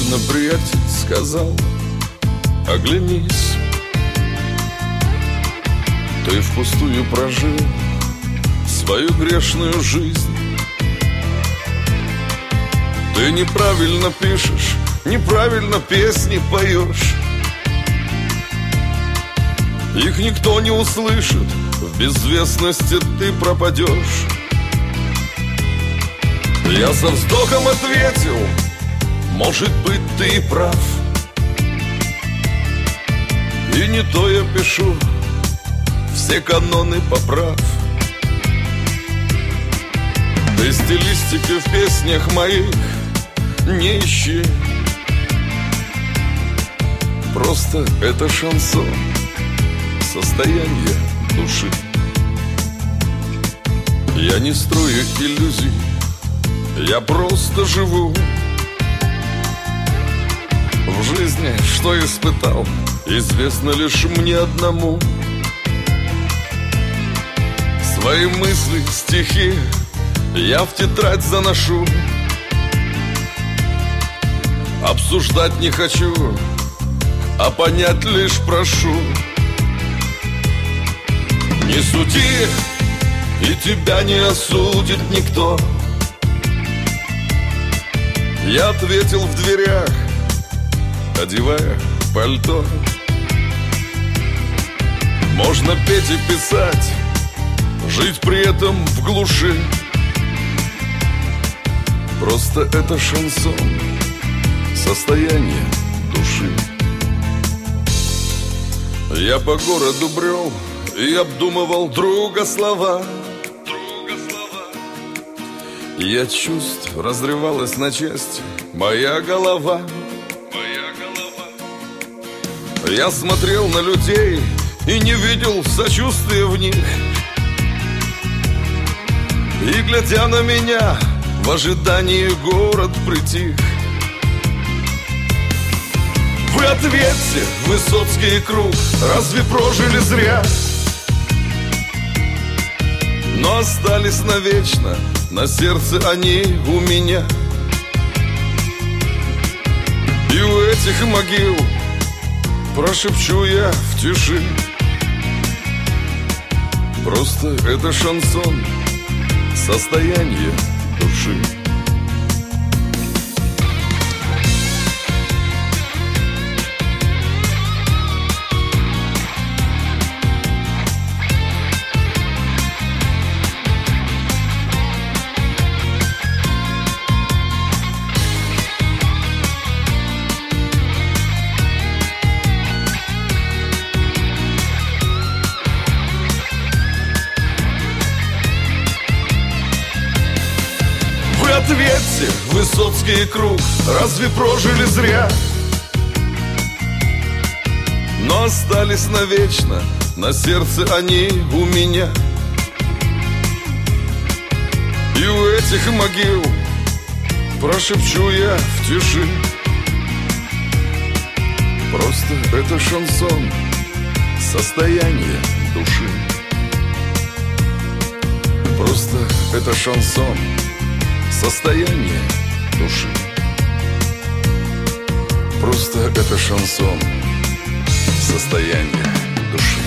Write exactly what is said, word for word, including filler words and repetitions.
Недавно приятель сказал: оглянись, ты впустую прожил свою грешную жизнь. Ты неправильно пишешь, неправильно песни поешь. Их никто не услышит, в безвестности ты пропадешь. Я со вздохом ответил: может быть, ты и прав. И не то я пишу, все каноны поправ. Ты стилистики в песнях моих не ищи. Просто это шансон, состояние души. Я не строю иллюзий, я просто живу. В жизни, что испытал, известно лишь мне одному. Свои мысли, стихи я в тетрадь заношу. Обсуждать не хочу, а понять лишь прошу. Не суди, и тебя не осудит никто. Я ответил в дверях, одевая пальто. Можно петь и писать, жить при этом в глуши. Просто это шансон, состояние души. Я по городу брел и обдумывал друга слова. Я чувств разрывалась на части моя голова. Я смотрел на людей и не видел сочувствия в них. И, глядя на меня, в ожидании город притих. Вы ответьте, Высоцкий и Круг, разве прожили зря? Но остались навечно, на сердце они у меня. И у этих могил прошепчу я в тиши: просто это шансон, состояние души. Ответьте, Высоцкий и Круг, разве прожили зря? Но остались навечно, на сердце они у меня. И у этих могил прошепчу я в тиши: просто это шансон, состояние души. Просто это шансон, состояние души. Просто это шансон, состояние души.